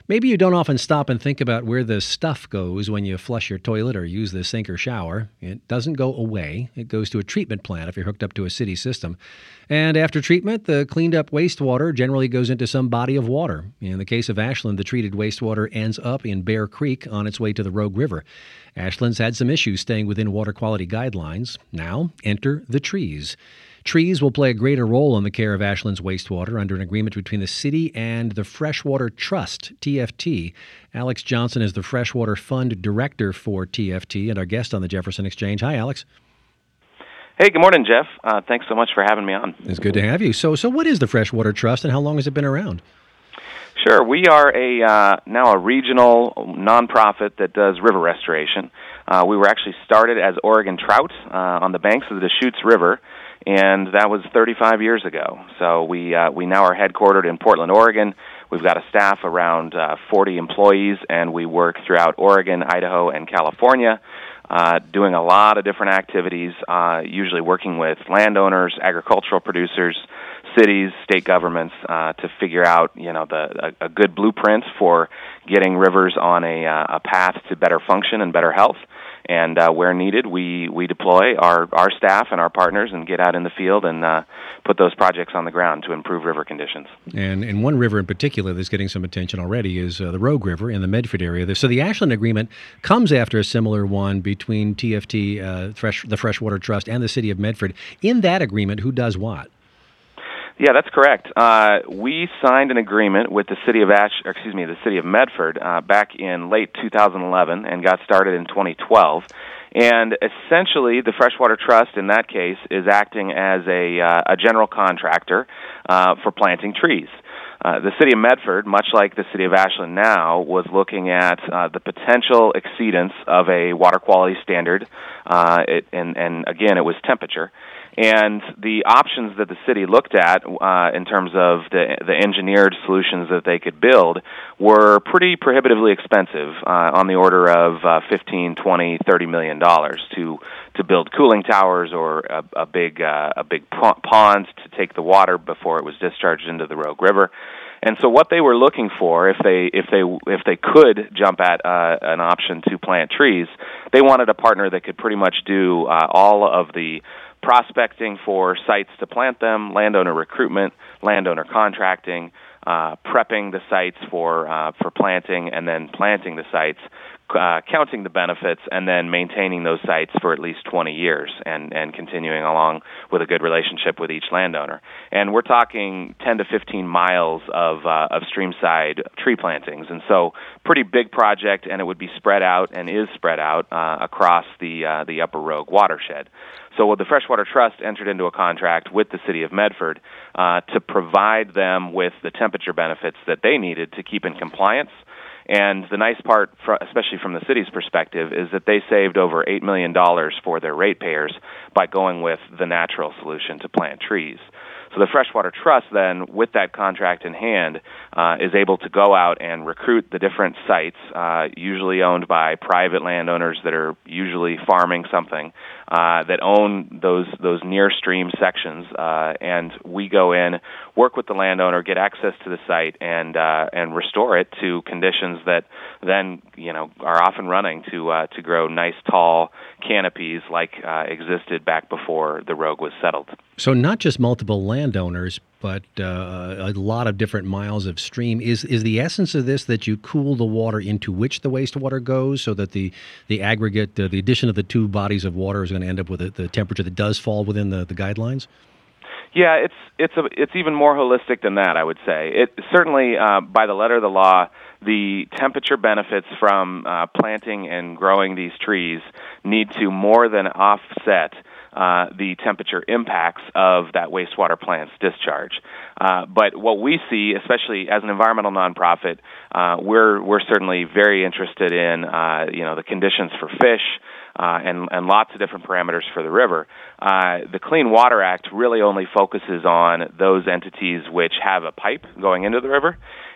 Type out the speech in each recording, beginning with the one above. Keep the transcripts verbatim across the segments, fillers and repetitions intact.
Maybe you don't often stop and think about where the stuff goes when you flush your toilet or use the sink or shower. It doesn't go away. It goes to a treatment plant if you're hooked up to a city system. And after treatment, the cleaned up wastewater generally goes into some body of water. In the case of Ashland, the treated wastewater ends up in Bear Creek on its way to the Rogue River. Ashland's had some issues staying within water quality guidelines. Now, enter the trees. Trees will play a greater role in the care of Ashland's wastewater under an agreement between the city and the Freshwater Trust, T F T. Alex Johnson is the Freshwater Fund Director for T F T and our guest on the Jefferson Exchange. Hi, Alex. Hey, good morning, Jeff. Uh, thanks so much for having me on. It's good to have you. So, so what is the Freshwater Trust and how long has it been around? Sure. We are a uh, now a regional nonprofit that does river restoration. Uh, we were actually started as Oregon Trout uh, on the banks of the Deschutes River, and that was thirty-five years ago. So we uh, we now are headquartered in Portland, Oregon. We've got a staff around uh, forty employees, and we work throughout Oregon, Idaho, and California, uh, doing a lot of different activities, uh, usually working with landowners, agricultural producers, cities, state governments, uh, to figure out, you know, the a, a good blueprint for getting rivers on a, uh, a path to better function and better health. And uh, where needed, we, we deploy our, our staff and our partners and get out in the field and uh, put those projects on the ground to improve river conditions. And, and one river in particular that's getting some attention already is uh, the Rogue River in the Medford area. So the Ashland Agreement comes after a similar one between T F T, uh, Fresh, the Freshwater Trust, and the city of Medford. In that agreement, who does what? Yeah, that's correct. Uh, we signed an agreement with the city of Ash, or excuse me, the city of Medford uh, back in late two thousand eleven and got started in twenty twelve. And essentially, the Freshwater Trust in that case is acting as a, uh, a general contractor uh, for planting trees. Uh, the city of Medford, much like the city of Ashland now, was looking at uh, the potential exceedance of a water quality standard, uh, it, and, and again, it was temperature. And the options that the city looked at uh, in terms of the, the engineered solutions that they could build were pretty prohibitively expensive, uh, on the order of uh, fifteen, twenty, thirty million dollars to to build cooling towers or a, a big uh, a big pond to take the water before it was discharged into the Rogue River. And so what they were looking for, if they if they if they could jump at uh, an option to plant trees, they wanted a partner that could pretty much do uh, all of the prospecting for sites to plant them, landowner recruitment, landowner contracting, uh, prepping the sites for uh, for planting, and then planting the sites, uh, counting the benefits, and then maintaining those sites for at least twenty years and, and continuing along with a good relationship with each landowner. And we're talking ten to fifteen miles of, uh, of streamside tree plantings. And so pretty big project, and it would be spread out and is spread out uh, across the, uh, the Upper Rogue watershed. So the Freshwater Trust entered into a contract with the city of Medford uh, to provide them with the temperature benefits that they needed to keep in compliance. And the nice part, especially from the city's perspective, is that they saved over eight million dollars for their ratepayers by going with the natural solution to plant trees. So the Freshwater Trust then, with that contract in hand, uh, is able to go out and recruit the different sites, uh, usually owned by private landowners that are usually farming something, uh, that own those those near stream sections, uh, and we go in, work with the landowner, get access to the site, and uh, and restore it to conditions that then you know are off and running to uh, to grow nice tall canopies like uh, existed back before the Rogue was settled. So not just multiple landowners, but uh, a lot of different miles of stream. Is is the essence of this that you cool the water into which the wastewater goes, so that the the aggregate, uh, the addition of the two bodies of water is going to end up with a, the temperature that does fall within the, the guidelines? Yeah, it's it's a, it's even more holistic than that, I would say. It certainly, uh, by the letter of the law, the temperature benefits from uh, planting and growing these trees need to more than offset Uh, the temperature impacts of that wastewater plant's discharge. Uh, but what we see, especially as an environmental nonprofit, uh, we're we're certainly very interested in uh, you know the conditions for fish uh, and and lots of different parameters for the river. Uh, the Clean Water Act really only focuses on those entities which have a pipe going into the river.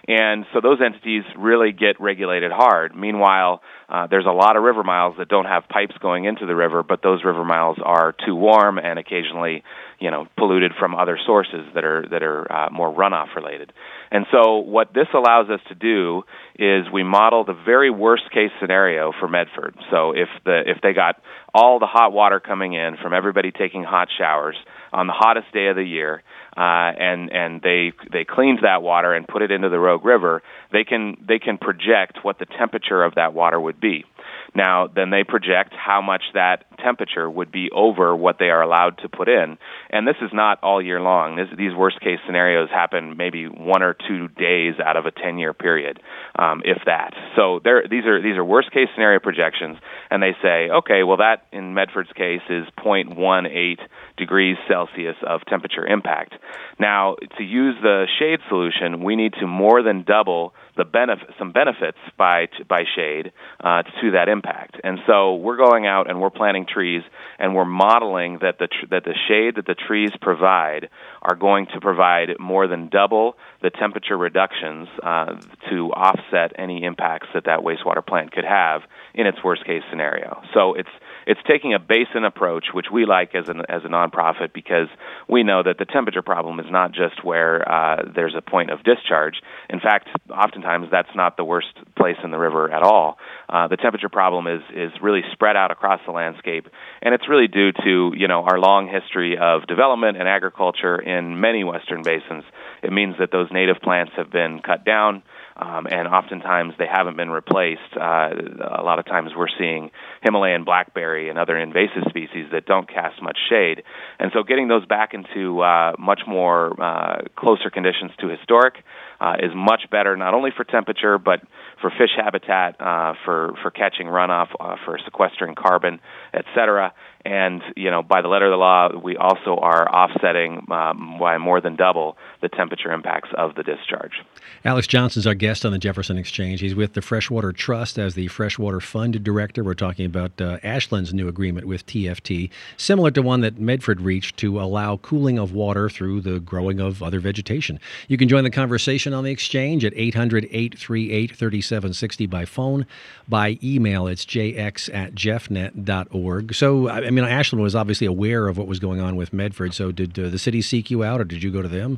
And so those entities really get regulated hard. Meanwhile, uh, there's a lot of river miles that don't have pipes going into the river, but those river miles are too warm and occasionally, you know, polluted from other sources that are that are uh, more runoff related. And so what this allows us to do is we model the very worst case scenario for Medford. So if the if they got all the hot water coming in from everybody taking hot showers on the hottest day of the year, uh, and and they they cleaned that water and put it into the Rogue River, they can they can project what the temperature of that water would be. Now, then they project how much that temperature would be over what they are allowed to put in. And this is not all year long. This, these worst-case scenarios happen maybe one or two days out of a ten-year period, um, if that. So these are these are worst-case scenario projections, and they say, okay, well, that, in Medford's case, is zero point one eight degrees Celsius of temperature impact. Now, to use the shade solution, we need to more than double the benefit, some benefits by by shade uh, to that impact. And so we're going out and we're planting trees, and we're modeling that the tr- that the shade that the trees provide are going to provide more than double the temperature reductions uh, to offset any impacts that that wastewater plant could have in its worst case scenario. So it's it's taking a basin approach, which we like as an as a nonprofit, because we know that the temperature problem is not just where uh, there's a point of discharge. In fact, oftentimes that's not the worst place in the river at all. Uh, the temperature problem is is really spread out across the landscape, and it's really due to, you know, our long history of development and agriculture in many western basins. It means that those native plants have been cut down, um, and oftentimes they haven't been replaced. Uh, a lot of times we're seeing Himalayan blackberry and other invasive species that don't cast much shade. And so getting those back into uh, much more uh, closer conditions to historic uh, is much better, not only for temperature, but for fish habitat, uh, for, for catching runoff, uh, for sequestering carbon, et cetera. And, you know, by the letter of the law, we also are offsetting um, by more than double the temperature impacts of the discharge. Alex Johnson's our guest on the Jefferson Exchange. He's with the Freshwater Trust as the Freshwater Fund Director. We're talking about uh, Ashland's new agreement with T F T, similar to one that Medford reached to allow cooling of water through the growing of other vegetation. You can join the conversation on the Exchange at eight hundred, eight three eight, three seven six zero by phone. By email, it's j x at jeffnet dot org. So, I mean, Ashland was obviously aware of what was going on with Medford. So did uh, the city seek you out, or did you go to them?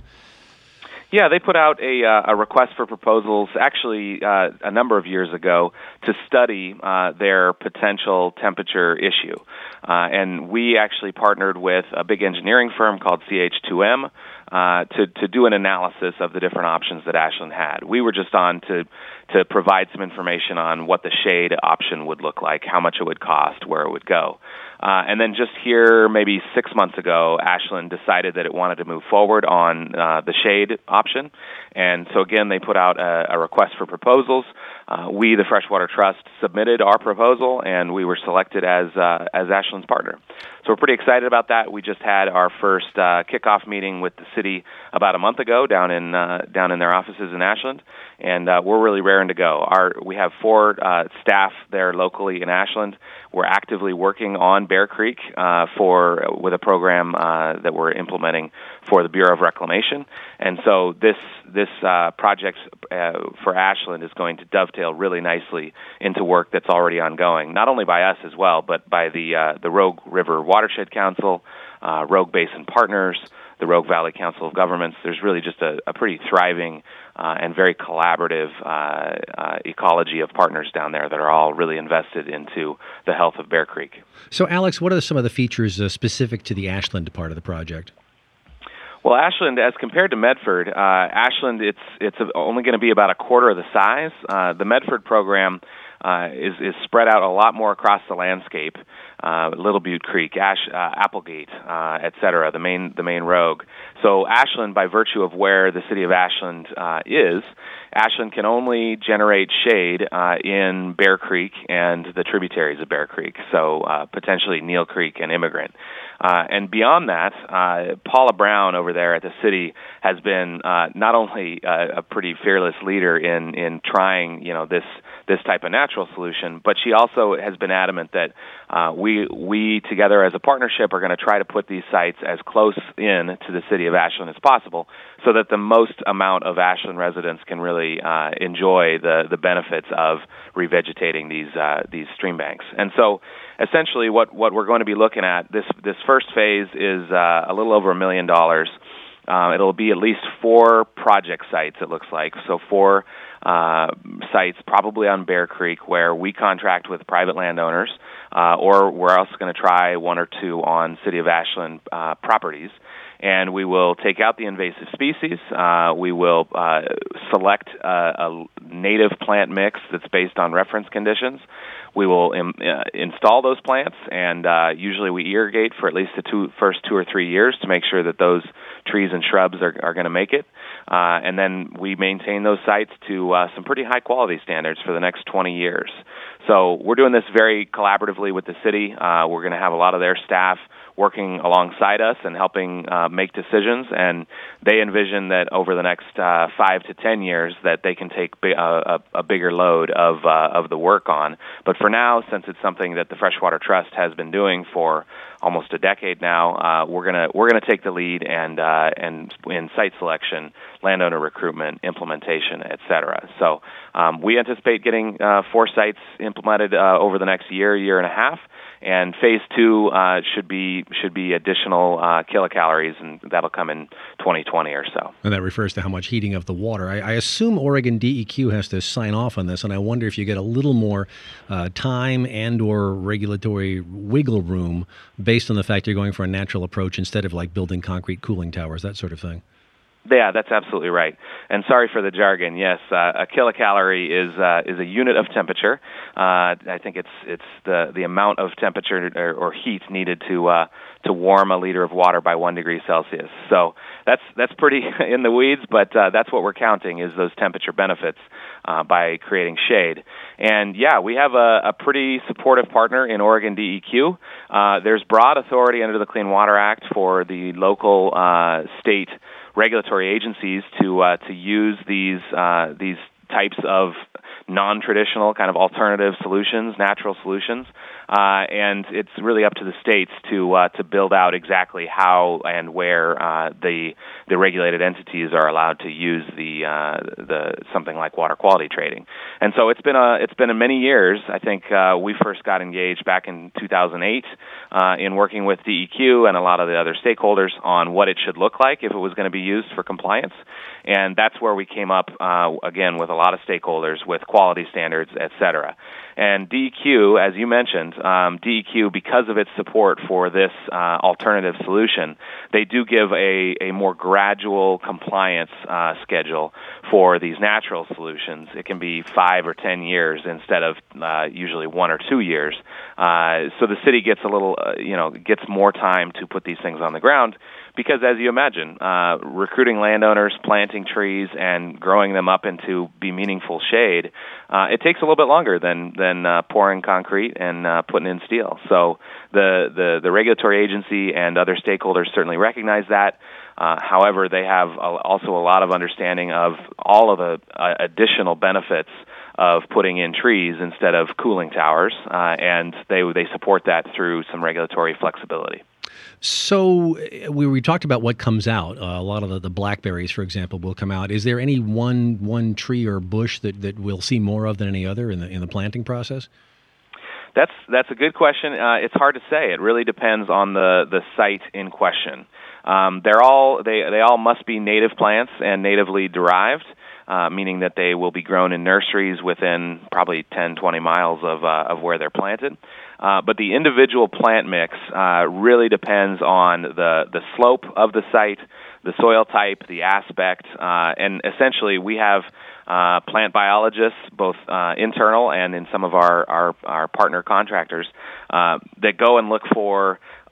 Yeah, they put out a, uh, a request for proposals actually uh, a number of years ago to study uh, their potential temperature issue. Uh, and we actually partnered with a big engineering firm called C H two M uh, to, to do an analysis of the different options that Ashland had. We were just on to, to provide some information on what the shade option would look like, how much it would cost, where it would go. Uh, and then just here, maybe six months ago, Ashland decided that it wanted to move forward on uh, the shade option. And so, again, they put out a, a request for proposals. Uh, we, the Freshwater Trust, submitted our proposal, and we were selected as uh, as Ashland's partner. So we're pretty excited about that. We just had our first uh, kickoff meeting with the city about a month ago down in uh, down in their offices in Ashland, and uh, we're really raring to go. Our we have four uh, staff there locally in Ashland. We're actively working on Bear Creek uh, for with a program uh, that we're implementing for the Bureau of Reclamation, and so this this uh, project uh, for Ashland is going to dovetail really nicely into work that's already ongoing, not only by us as well, but by the uh, the Rogue River Watershed Council, uh, Rogue Basin Partners, the Rogue Valley Council of Governments. There's really just a, a pretty thriving uh, and very collaborative uh, uh, ecology of partners down there that are all really invested into the health of Bear Creek. So, Alex, what are some of the features uh, specific to the Ashland part of the project? Well, Ashland, as compared to Medford, uh, Ashland, it's it's only going to be about a quarter of the size. Uh, the Medford program uh, is is spread out a lot more across the landscape. Uh, Little Butte Creek, Ash, uh, Applegate, uh, et cetera, the main the main rogue. So Ashland, by virtue of where the city of Ashland uh, is, Ashland can only generate shade uh, in Bear Creek and the tributaries of Bear Creek, so uh, potentially Neal Creek and Immigrant. Uh, and beyond that, uh, Paula Brown over there at the city has been uh, not only uh, a pretty fearless leader in, in trying, you know, this this type of natural solution, but she also has been adamant that uh, we we together as a partnership are going to try to put these sites as close in to the city of Ashland as possible, so that the most amount of Ashland residents can really uh, enjoy the the benefits of revegetating these uh, these stream banks. And so, essentially, what what we're going to be looking at this this first phase is uh, a little over a million dollars. Uh, it'll be at least four project sites, it looks like. So four uh, sites, probably on Bear Creek, where we contract with private landowners, uh, or we're also going to try one or two on City of Ashland uh, properties. And we will take out the invasive species. Uh, we will uh, select a, a native plant mix that's based on reference conditions. We will im- uh, install those plants, and uh, usually we irrigate for at least the two, first two or three years to make sure that those trees and shrubs are, are going to make it. Uh, and then we maintain those sites to uh, some pretty high-quality standards for the next twenty years. So we're doing this very collaboratively with the city. Uh, we're going to have a lot of their staff working alongside us and helping uh, make decisions, and they envision that over the next uh, five to ten years that they can take bi- a, a bigger load of uh, of the work on. But for now, since it's something that the Freshwater Trust has been doing for almost a decade now, uh, we're gonna we're gonna take the lead and uh, and in site selection, landowner recruitment, implementation, et cetera. So um, we anticipate getting uh, four sites implemented uh, over the next year, year and a half. And phase two uh, should be should be additional uh, kilocalories, and that'll come in twenty twenty or so. And that refers to how much heating of the water. I, I assume Oregon D E Q has to sign off on this, and I wonder if you get a little more uh, time and or regulatory wiggle room based on the fact you're going for a natural approach instead of like building concrete cooling towers, that sort of thing. Yeah, that's absolutely right. And sorry for the jargon. Yes, uh, a kilocalorie is uh, is a unit of temperature. Uh, I think it's it's the the amount of temperature or, or heat needed to uh, to warm a liter of water by one degree Celsius. So that's that's pretty in the weeds, but uh, that's what we're counting is those temperature benefits uh, by creating shade. And yeah, we have a, a pretty supportive partner in Oregon D E Q. Uh, there's broad authority under the Clean Water Act for the local uh, state regulatory agencies to uh, to use these uh, these types of non-traditional kind of alternative solutions, natural solutions, uh, and it's really up to the states to uh, to build out exactly how and where uh, the the regulated entities are allowed to use the uh, the something like water quality trading. And so it's been a it's been a many years. I think uh, we first got engaged back in two thousand eight uh, in working with D E Q and a lot of the other stakeholders on what it should look like if it was going to be used for compliance. And that's where we came up uh, again with a lot of stakeholders with quality standards, et cetera. And D E Q, as you mentioned, um, D E Q, because of its support for this uh, alternative solution, they do give a, a more gradual compliance uh, schedule for these natural solutions. It can be five or ten years instead of uh, usually one or two years. Uh, so the city gets a little, uh, you know, gets more time to put these things on the ground. Because as you imagine, uh, recruiting landowners, planting trees, and growing them up into be meaningful shade, uh, it takes a little bit longer than than uh, pouring concrete and uh, putting in steel. So the, the, the regulatory agency and other stakeholders certainly recognize that. Uh, however, they have a, also a lot of understanding of all of the uh, additional benefits of putting in trees instead of cooling towers, uh, and they they support that through some regulatory flexibility. So we, we talked about what comes out. Uh, a lot of the, the blackberries, for example, will come out. Is there any one one tree or bush that, that we'll see more of than any other in the in the planting process? That's that's a good question. Uh, it's hard to say. It really depends on the, the site in question. Um, they're all they they all must be native plants and natively derived. Uh, meaning that they will be grown in nurseries within probably ten, twenty miles of uh, of where they're planted. Uh, but the individual plant mix uh, really depends on the, the slope of the site, the soil type, the aspect, uh, and essentially we have uh, plant biologists, both uh, internal and in some of our, our, our partner contractors, uh, that go and look for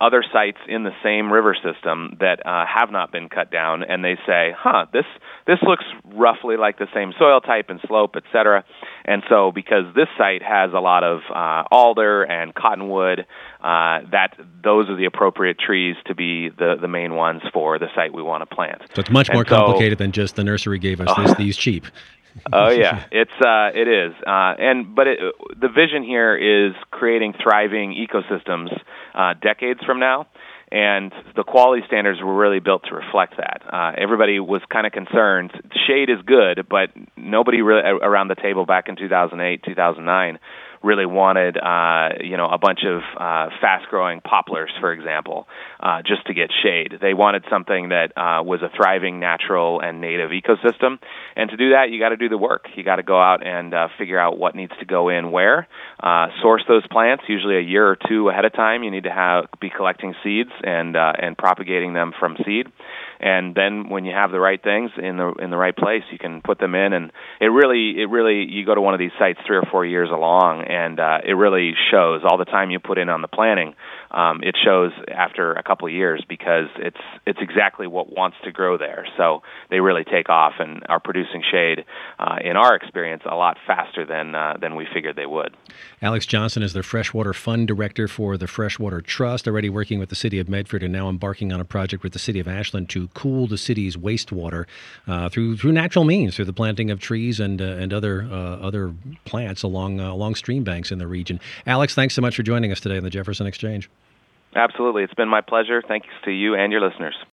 other sites in the same river system that uh, have not been cut down, and they say, huh, this this looks roughly like the same soil type and slope, et cetera. And so because this site has a lot of uh, alder and cottonwood, uh, that those are the appropriate trees to be the, the main ones for the site we want to plant. So it's much and more so, complicated than just the nursery gave us oh, this, these cheap. Oh yeah, it's uh, it is, uh, and but it, the vision here is creating thriving ecosystems uh, decades from now, and the quality standards were really built to reflect that. Uh, everybody was kind of concerned. Shade is good, but nobody really around the table back in two thousand eight, two thousand nine really wanted, uh, you know, a bunch of uh, fast-growing poplars, for example, uh, just to get shade. They wanted something that uh, was a thriving, natural, and native ecosystem. And to do that, you got to do the work. You got to go out and uh, figure out what needs to go in where. Uh, source those plants, usually a year or two ahead of time. You need to have be collecting seeds and uh, and propagating them from seed. And then when you have the right things in the in the right place, you can put them in. And it really, it really, you go to one of these sites three or four years along, and uh, it really shows all the time you put in on the planning. Um, it shows after a couple of years because it's it's exactly what wants to grow there. So they really take off and are producing shade, uh, in our experience, a lot faster than uh, than we figured they would. Alex Johnson is the Freshwater Fund Director for the Freshwater Trust, already working with the City of Medford and now embarking on a project with the City of Ashland to cool the city's wastewater uh, through through natural means, through the planting of trees and uh, and other uh, other plants along uh, along stream banks in the region. Alex, thanks so much for joining us today on the Jefferson Exchange. Absolutely. It's been my pleasure. Thanks to you and your listeners.